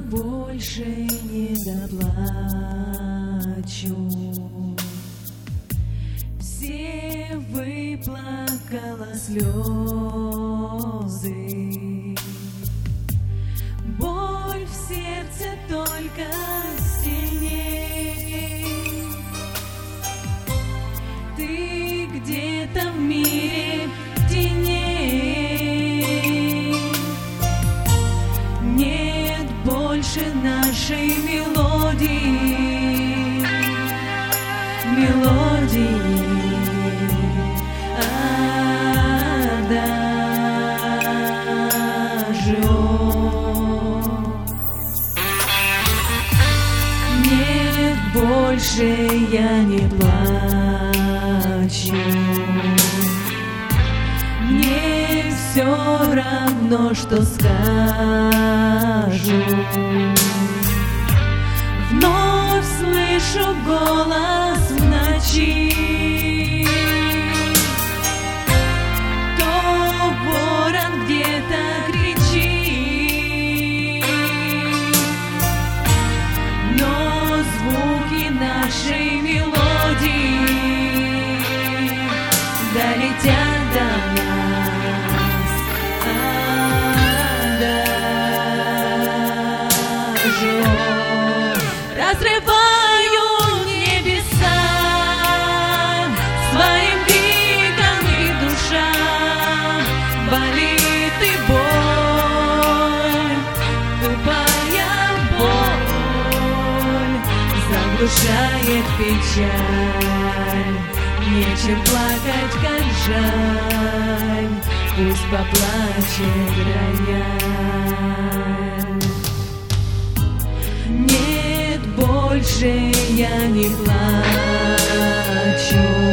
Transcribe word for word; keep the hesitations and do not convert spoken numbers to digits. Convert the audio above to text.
больше не доплачу. Все выплакала слезы, боль в сердце только сильней. Ты где-то в мире теней, нет больше нашей мелодии, мелодии. Нет, больше я не плачу. Мне все равно, что скажу. Вновь слышу голос в ночи. То ворон где-то кричит, но звуки нашей мелодии долетят до нас, даже разрываю небеса своим криком, и душа болит, и боль, тупая боль заглушает печаль. Нечем плакать, как жаль, пусть поплачет рояль. Нет, больше я не плачу.